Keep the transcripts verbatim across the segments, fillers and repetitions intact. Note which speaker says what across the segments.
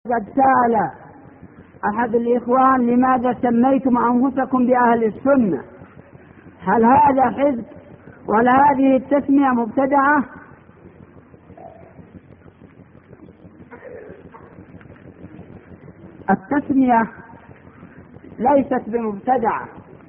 Speaker 1: قد سأل أحد الإخوان لماذا سميتم أنفسكم بأهل السنة؟ هل هذا حزب ولا هذه التسمية مبتدعة؟ التسمية ليست بمبتدعة،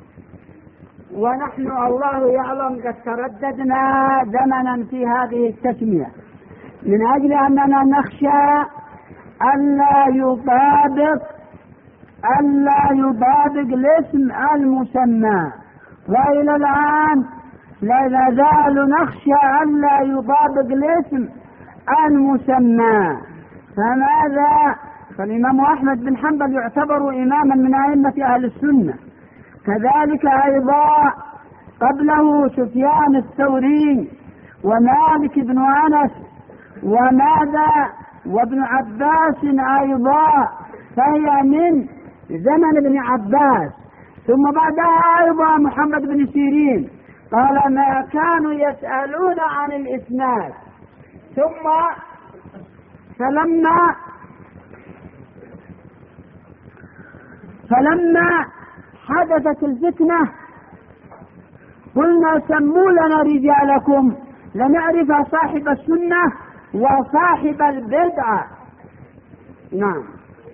Speaker 1: ونحن الله يعلم قد ترددنا زمنا في هذه التسمية من أجل أننا نخشى ألا يطابق ألا يطابق الاسم المسمى، وإلى الآن لا نزال نخشى ألا يطابق الاسم المسمى. فماذا؟ فالإمام أحمد بن حنبل يعتبر إماما من أئمة أهل السنة، كذلك أيضا قبله سفيان الثوري ومالك بن أنس وماذا وابن عباس أيضا، فهي من زمن ابن عباس. ثم بعدها أيضا محمد بن سيرين قال ما كانوا يسألون عن الإسناد. ثم فلما فلما حدثت الفتنة قلنا سموا لنا رجالكم لنعرف صاحب السنة وصاحب البدعة. نعم،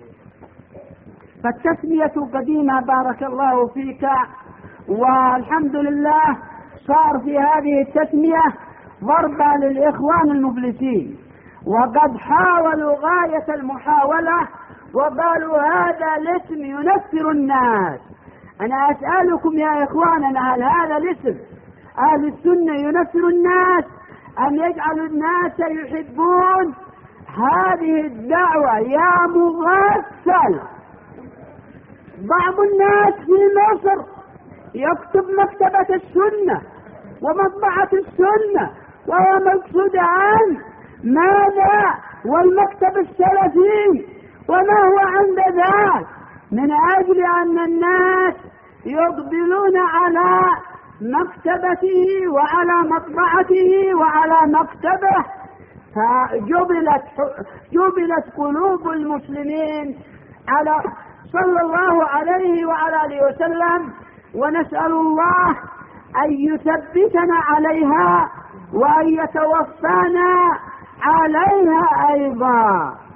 Speaker 1: فالتسمية قديمة بارك الله فيك، والحمد لله صار في هذه التسمية ضربة للإخوان المفلسين، وقد حاولوا غاية المحاولة وقالوا هذا الاسم ينفر الناس. أنا أسألكم يا إخواننا، هل هذا الاسم أهل السنة ينفر الناس أم يجعل الناس يحبون هذه الدعوة؟ يا مغفل، بعض الناس في مصر يكتب مكتبة السنة ومطبعة السنة وهو مقصود عنه ماذا؟ والمكتب السلفي، وما هو عند ذلك؟ من أجل أن الناس يقبلون على مكتبته وعلى مطبعته وعلى مكتبه، فجبلت جبلت قلوب المسلمين على صلى الله عليه وعلى آله وسلم، ونسأل الله أن يثبتنا عليها وأن يتوفانا عليها أيضا.